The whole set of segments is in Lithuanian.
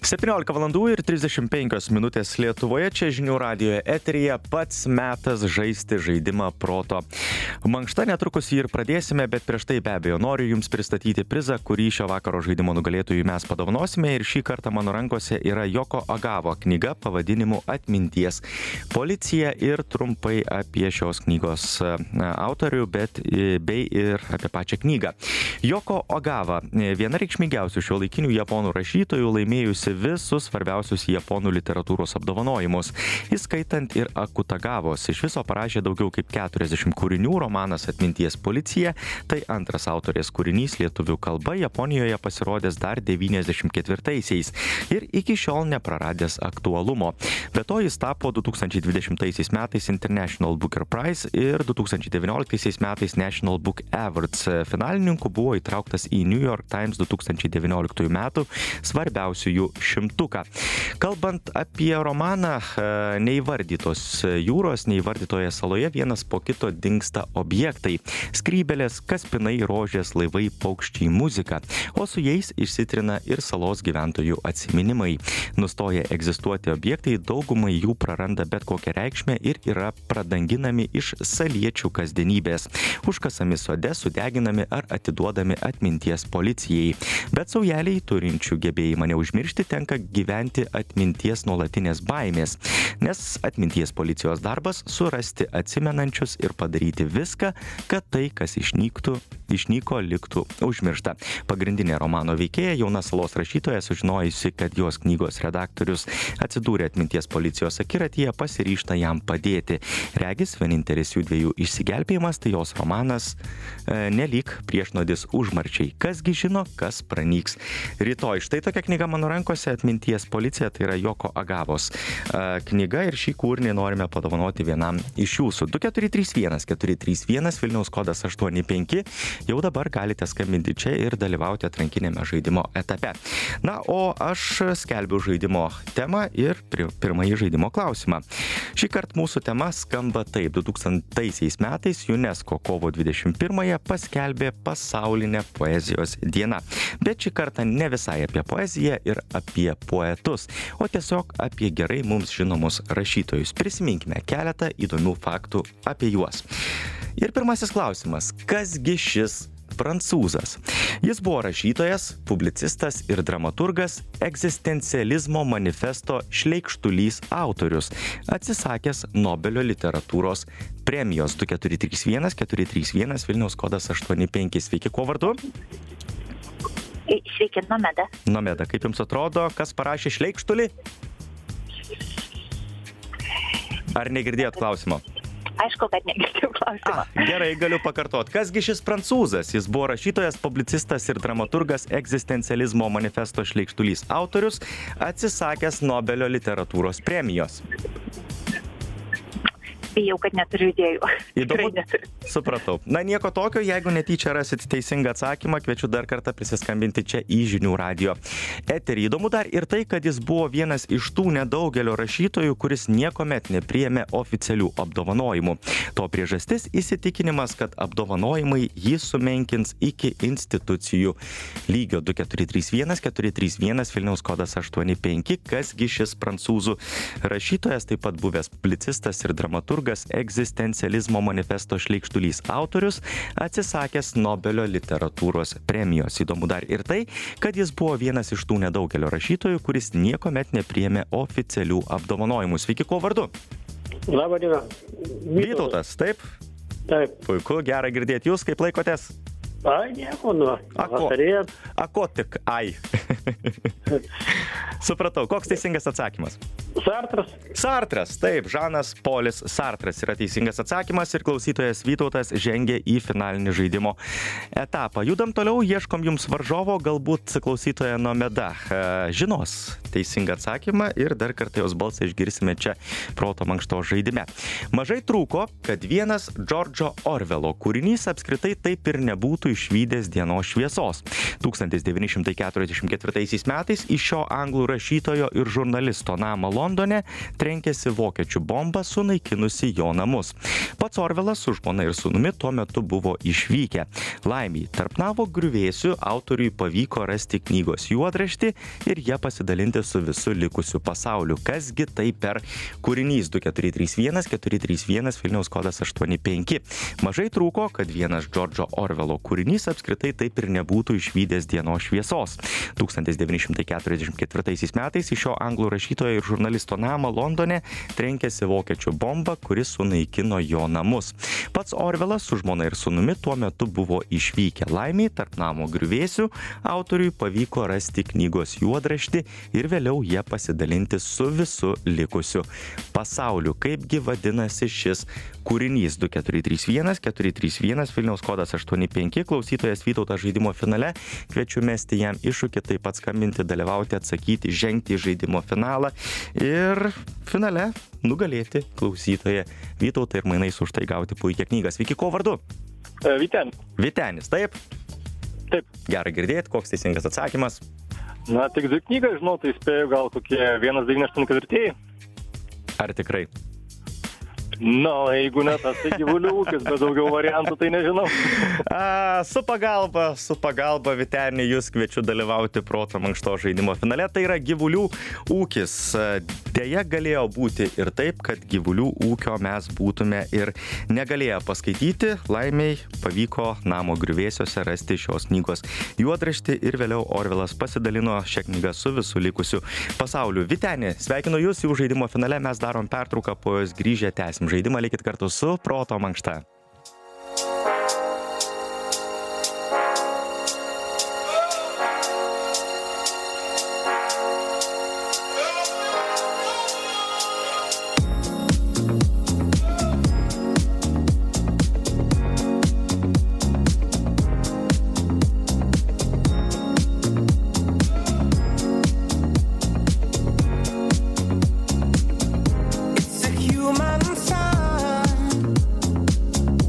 17:35 Lietuvoje, čia žinių radijo eteryje pats metas žaisti žaidimą proto mankšta. Netrukus jį ir pradėsime, bet prieš tai be abejo noriu Jums pristatyti prizą, kurį šio vakaro žaidimo nugalėtojui mes padovanosime. Ir šį kartą mano rankose yra Joko Agavo knyga pavadinimu Atminties policija ir trumpai apie šios knygos autorių, bei ir apie pačią knygą. Joko Agava, viena reikšmingiausių šiuolaikinių japonų rašytojų, laimėjusi visus svarbiausius japonų literatūros apdovanojimus, įskaitant ir Akutagavos. Iš viso parašė daugiau kaip 40 kūrinių. Romanas Atminties policija tai antras autorės kūrinys lietuvių kalba, Japonijoje pasirodęs dar 94-aisiais ir iki šiol nepraradęs aktualumo. Be to jis tapo 2020 metais International Booker Prize ir 2019 metais National Book Awards finalininku, buvo įtrauktas į New York Times 2019 metų svarbiausiųjų šimtuką. Kalbant apie romaną, neįvardytos jūros, neįvardytoje saloje vienas po kito dingsta objektai. Skrybelės, kaspinai, rožės, laivai, paukščiai, muzika, o su jais išsitrina ir salos gyventojų atsiminimai. Nustoja egzistuoti objektai, daugumai jų praranda bet kokią reikšmę ir yra pradanginami iš saliečių kasdienybės. Užkasami sode, sudeginami ar atiduodami atminties policijai. Bet saujeliai turinčių gebėjimą neužmiršti tenka gyventi atminties nuolatinės baimės, nes atminties policijos darbas surasti atsimenančius ir padaryti viską, kad tai, kas išnyko, liktų užmiršta. Pagrindinė romano veikėja, jauna salos rašytoja, sužinojusi, kad jos knygos redaktorius atsidūrė atminties policijos akiratyje, pasiryžta jam padėti. Regis, vienintelis jų dviejų išsigelbėjimas, tai jos romanas Nelyg priešnodis užmarčiai. Kasgi žino, kas pranyks rytoj. Štai tokia knyga mano rankose, Atminties policija, tai yra Joko Agavos knyga ir šį kūrinį norime padovanoti vienam iš jūsų. 2431 Vilniaus kodas 85. Jau dabar galite skambinti čia ir dalyvauti atrankinėme žaidimo etape. Na, o aš skelbiu žaidimo temą ir pirmąjį žaidimo klausimą. Šį kartą mūsų tema skamba taip. 2000 metais UNESCO kovo 21-ąją paskelbė pasaulinę poezijos dieną. Bet šį kartą ne visai apie poeziją ir apie poetus, o tiesiog apie gerai mums žinomus rašytojus. Prisiminkime keletą įdomių faktų apie juos. Ir pirmasis klausimas. Kasgi šis prancūzas? Jis buvo rašytojas, publicistas ir dramaturgas, egzistencializmo manifesto Šleikštulys autorius, atsisakęs Nobelio literatūros premijos. 2431 Vilniaus kodas 85. Sveiki, kuo vardu? Sveiki, Nomeda. Nomeda, kaip jums atrodo, kas parašė Šleikštulį? Ar negirdėjot klausimo? Aišku, kad negirdėjau klausimą. Gerai, galiu pakartot. Kasgi šis prancūzas? Jis buvo rašytojas, publicistas ir dramaturgas, egzistencializmo manifesto Šleikštulys autorius, atsisakęs Nobelio literatūros premijos. Bijau, kad neturiu idėjų. Įdomu, supratau. Na, nieko tokio, jeigu netyčia rasit teisingą atsakymą, kviečiu dar kartą prisiskambinti čia į žinių radijo eterį. Įdomu dar ir tai, kad jis buvo vienas iš tų nedaugelio rašytojų, kuris niekuomet nepriėmė oficialių apdovanojimų. To priežastis įsitikinimas, kad apdovanojimai jį sumenkins iki institucijų lygio. 2431 Vilniaus kodas 85. Kasgi šis prancūzų rašytojas, taip pat buvęs publicistas ir dramaturgas, egzistencializmo manifesto Šleikštulys autorius, atsisakęs Nobelio literatūros premijos. Įdomu dar ir tai, kad jis buvo vienas iš tų nedaugelio rašytojų, kuris niekuomet nepriėmė oficialių apdovanojimų. Sveiki, kuo vardu? Labą dieną. Vytautas, taip? Taip. Puiku, gera girdėti. Jūs kaip laikotės? Ai, nieko, vasarėjant. Ako tik, ai. Supratau, koks teisingas atsakymas? Sartras. Sartras, taip, Žanas Polis Sartras yra teisingas atsakymas ir klausytojas Vytautas žengia į finalinį žaidimo etapą. Judam toliau, ieškom jums varžovo, galbūt klausytoja Nomeda žinos teisingą atsakymą ir dar kartą jos balsą išgirsime čia proto mankštos žaidime. Mažai trūko, kad vienas Džordžo Orvelo kūrinys apskritai taip ir nebūtų išvydęs dienos šviesos. 1944 1944 metais į šio anglų rašytojo ir žurnalisto namą Londone trenkėsi vokiečių bomba, sunaikinusi jo namus. Pats Orvelas su žmona ir sūnumi tuo metu buvo išvykę. Laimiai, tarp namo griuvėsių autoriui pavyko rasti knygos juodraštį ir ją pasidalinti su visu likusiu pasauliu. Kasgi tai per kūrinys 2431 431 Vilniaus kodas 85. Mažai trūko, kad vienas Džordžo Orvelo kūrinys apskritai taip ir nebūtų išvydęs dienos šviesos. 1944 metais į šio anglų rašytojo ir žurnalisto namą Londone trenkėsi vokiečių bomba, kuris sunaikino jo namus. Pats Orvelas su žmona ir sūnumi tuo metu buvo išvykę. Laimiai, tarp namo griuvėsių autoriui pavyko rasti knygos juodraštį ir vėliau ją pasidalinti su visu likusiu pasauliu. Kaipgi vadinasi šis kūrinys 2431 431 Vilniaus kodas 85. Klausytojas Vytautas žaidimo finale. Kviečiu mesti jam iššūkį, taip pat skambinti, dalyvauti, atsakyti, žengti į žaidimo finalą ir finale nugalėti klausytoją Vytautą ir mainais už tai gauti puikią knygą. Sveiki, ko vardu? Vytenis. Vytenis, taip? Taip. Gerai girdėti, koks teisingas atsakymas? Na, tik dvi knygas, žinau, tai spėjau gal kokie 1984. Ar tikrai? Na, jeigu ne tas, tai gyvulių ūkis, bet daugiau variantų tai nežinau. Su pagalba, Vytenį, jūs kviečiu dalyvauti proto mankšto žaidimo finale. Tai yra gyvulių ūkis. Deja, galėjo būti ir taip, kad gyvulių ūkio mes būtume ir negalėję paskaityti. Laimiai pavyko namo griuvėsiuose rasti šios knygos juodraštį ir vėliau Orvelas pasidalino šią knygą su visų likusiu pasauliu. Vytenį, sveikinu jūs į žaidimo finale, mes darom pertrauką, po jos grįžę tęsim žaidimą, likit kartu su proto mankšta. It's a human sign.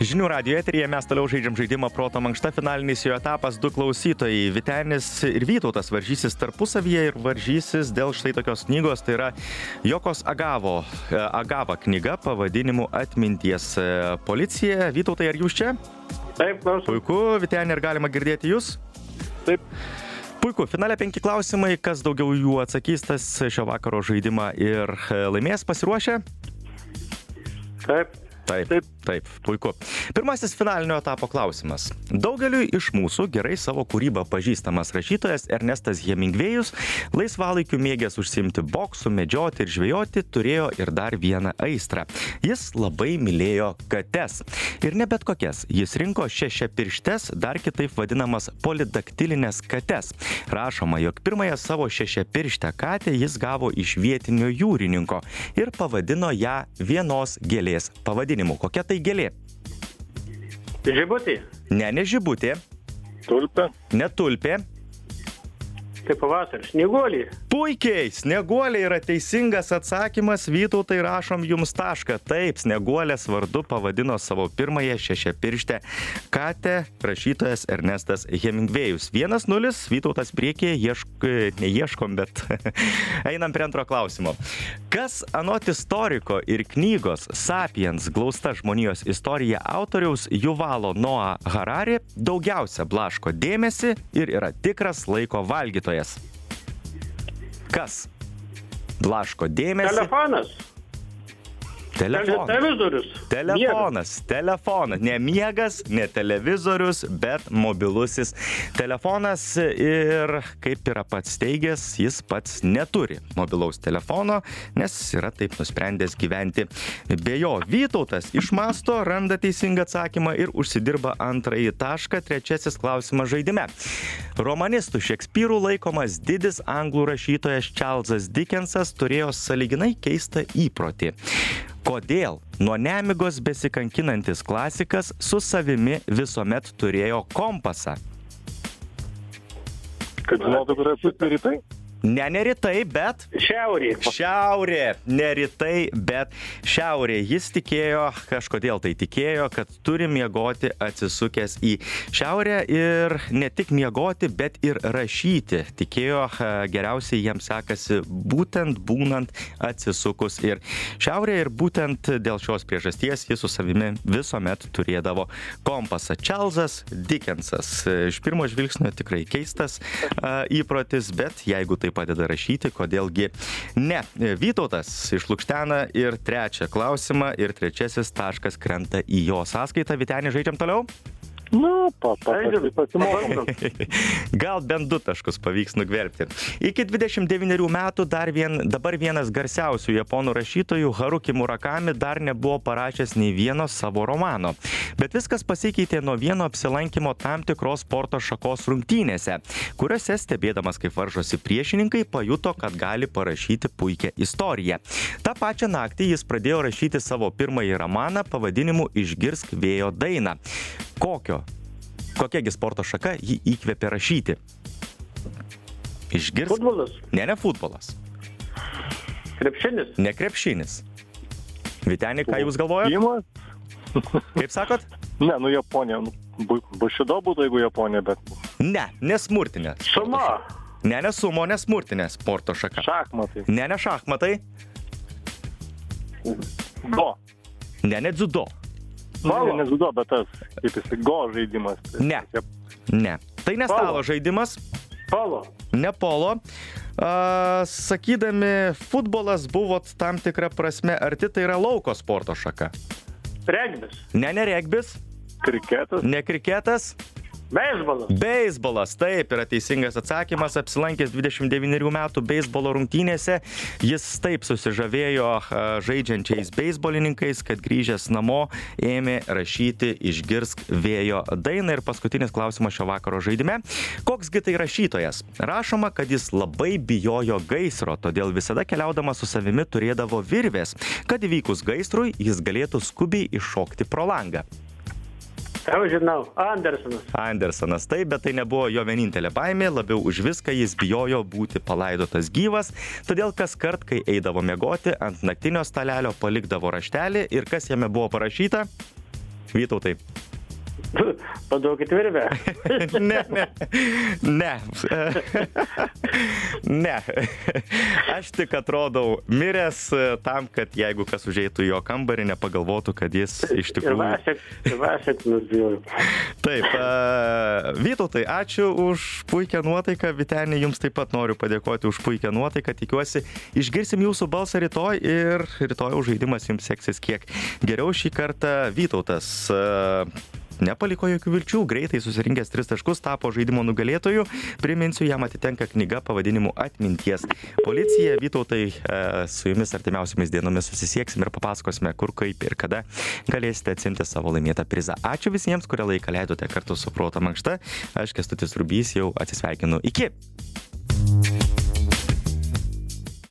Žinių radijo eteryje mes toliau žaidžiam žaidimą Proto mankšta, finalinis jo etapas, 2 klausytojai. Vytenis ir Vytautas varžysis tarpusavyje ir varžysis dėl štai tokios knygos, tai yra Jokos Agava knyga pavadinimu Atminties policija. Vytautai, ar jūs čia? Taip, klausom. Puiku, Vyteni, ar galima girdėti jūs? Taip. Puiku, finale 5 klausimai, kas daugiau jų atsakys, tas šio vakaro žaidimą ir laimės. Pasiruošę? Taip, puiku. Pirmasis finalinio etapo klausimas. Daugeliui iš mūsų gerai savo kūrybą pažįstamas rašytojas Ernestas Hemingvėjus, laisvalaikiu mėgęs užsiimti boksu, medžioti ir žvejoti, turėjo ir dar vieną aistrą. Jis labai mylėjo kates. Ir ne bet kokias. Jis rinko šešiapirštes, dar kitaip vadinamas polidaktilinės kates. Rašoma, jog pirmąją savo šešiapirštę katę jis gavo iš vietinio jūrininko ir pavadino ją vienos gėlės pavadinimu. Kokia tai gėlė? Žibutė. Ne žibutė. Tulpė. Ne tulpė. Tai pavasaris. Snieguolė. Puikiai, snieguolė yra teisingas atsakymas, Vytautai, rašom jums tašką. Taip, snieguolės vardu pavadino savo pirmąją šešiapirštę katę rašytojas Ernestas Hemingvėjus. 1-0, Vytautas priekyje, neieškom, bet einam prie antro klausimo. Kas anot istoriko ir knygos Sapiens glausta žmonijos istorija autoriaus Juvalo Noah Harari daugiausia blaško dėmesį ir yra tikras laiko valgytojas? Kas blaško dėmesį? Telefonas. Televizorius. Telefonas. Ne miegas, ne televizorius, bet mobilusis telefonas. Ir kaip yra pats teigęs, jis pats neturi mobilaus telefono, nes yra taip nusprendęs gyventi be jo. Vytautas išmąsto, randa teisingą atsakymą ir užsidirba antrąjį tašką. Trečiasis klausimas žaidime. Romanistų Šekspyrų laikomas didis anglų rašytojas Čarlzas Dikensas turėjo sąlyginai keistą įprotį. Kodėl nuo nemigos besikankinantis klasikas su savimi visuomet turėjo kompasą? Kad žinotų, kur esu rytai? Ne rytai, bet... Šiaurė. Ne rytai, bet šiaurė. Jis tikėjo, kažkodėl tai tikėjo, kad turi miegoti atsisukęs į šiaurę ir ne tik miegoti, bet ir rašyti. Tikėjo, geriausiai jiems sekasi būtent būnant atsisukus ir šiaurė ir būtent dėl šios priežasties jis su savimi visuomet turėdavo kompasą. Čarlzas Dikensas. Iš pirmo žvilgsnio tikrai keistas įprotis, bet jeigu tai padeda rašyti, kodėlgi ne. Vytautas išlukštena ir trečią klausimą ir trečiasis taškas krenta į jo sąskaitą. Vyteni, žaidžiam toliau? Pasimokom. Gal bent 2 taškus pavyks nugvelbti. Iki 29 metų dabar vienas garsiausių japonų rašytojų Haruki Murakami dar nebuvo parašęs nei vieno savo romano. Bet viskas pasikeitė nuo vieno apsilankimo tam tikros sporto šakos rungtynėse, kuriuose stebėdamas, kaip varžosi priešininkai, pajuto, kad gali parašyti puikią istoriją. Ta pačią naktį jis pradėjo rašyti savo pirmąjį romaną pavadinimu Išgirsk vėjo dainą. Kokiagi sporto šaka jį įkvėpė rašyti? Išgirsk? Futbolas. Ne futbolas. Krepšinis. Ne krepšinis. Vyteni, ką jūs galvojate? Imas? Kaip sakot? Ne, Japonija. Bušido būtų, jeigu Japonija, bet... Ne smurtinė. Sumo. Ne sumo, ne smurtinė sporto šaka. Šachmatai. Ne šachmatai. Do. Ne dziudo. Ne dziudo, bet tas, kaip jis, go žaidimas. Ne. Tai ne stalo žaidimas. Polo. Ne polo. Sakydami, futbolas buvo tam tikra prasme arti, tai yra lauko sporto šaka. Regbis. Ne regbis. Kriketas. Ne kriketas. Beisbolas, taip yra teisingas atsakymas. Apsilankęs 29 metų beisbolo rungtynėse, jis taip susižavėjo žaidžiančiais beisbolininkais, kad grįžęs namo ėmė rašyti Išgirsk vėjo dainą. Ir paskutinis klausimas šio vakaro žaidime. Koksgi tai rašytojas? Rašoma, kad jis labai bijojo gaisro, todėl visada keliaudamas su savimi turėdavo virvės, kad įvykus gaisrui jis galėtų skubiai iššokti pro langą. Jau žinau, Andersonas, taip, bet tai nebuvo jo vienintelė baimė, labiau už viską jis bijojo būti palaidotas gyvas, todėl kas kart, kai eidavo miegoti, ant naktinio stalelio palikdavo raštelį ir kas jame buvo parašyta? Vytautai. Paduokit virvę. Ne. Ne. Aš tik atrodau miręs tam, kad jeigu kas užeitų į jo kambarį, nepagalvotų, kad jis iš tikrųjų... Ir vašek nusbjūriu. Taip, Vytautai, ačiū už puikią nuotaiką. Vyteni, jums taip pat noriu padėkoti už puikią nuotaiką. Tikiuosi, išgirsim jūsų balsą rytoj ir rytoj žaidimas jums seksis kiek geriau. Šį kartą Vytautas nepaliko jokių vilčių, greitai susirinkęs 3 taškus, tapo žaidimo nugalėtoju. Priminsiu, jam atitenka knyga pavadinimu Atminties policija. Vytautai, su jumis artimiausiamis dienomis susisieksim ir papasakosime, kur, kaip ir kada galėsite atsimti savo laimėtą prizą. Ačiū visiems, kurie laiką leidote kartu su Proto Mankšta. Aš, Kęstutis Rubys, jau atsisveikinu. Iki!